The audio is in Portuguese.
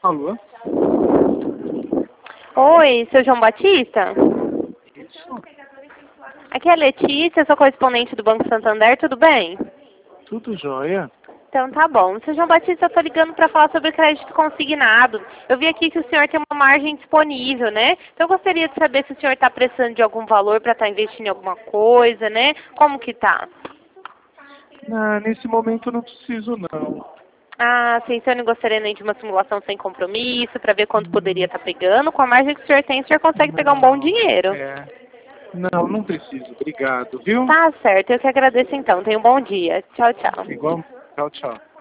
Alô? Oi, seu João Batista? Isso. Aqui é a Letícia, sou correspondente do Banco Santander, tudo bem? Tudo jóia? Então tá bom. Seu João Batista, eu tô ligando para falar sobre crédito consignado. Eu vi aqui que o senhor tem uma margem disponível, né? Então eu gostaria de saber se o senhor está precisando de algum valor para estar investindo em alguma coisa, né? Como que tá? Ah, nesse momento eu não preciso, não. Ah, sim, o senhor não gostaria nem de uma simulação sem compromisso para ver quanto poderia estar pegando? Com a margem que o senhor tem, o senhor consegue pegar um bom Não. dinheiro. Não, não preciso. Obrigado, viu? Tá certo, eu que agradeço então. Tenha um bom dia. Tchau, tchau. Igual. Tchau, tchau.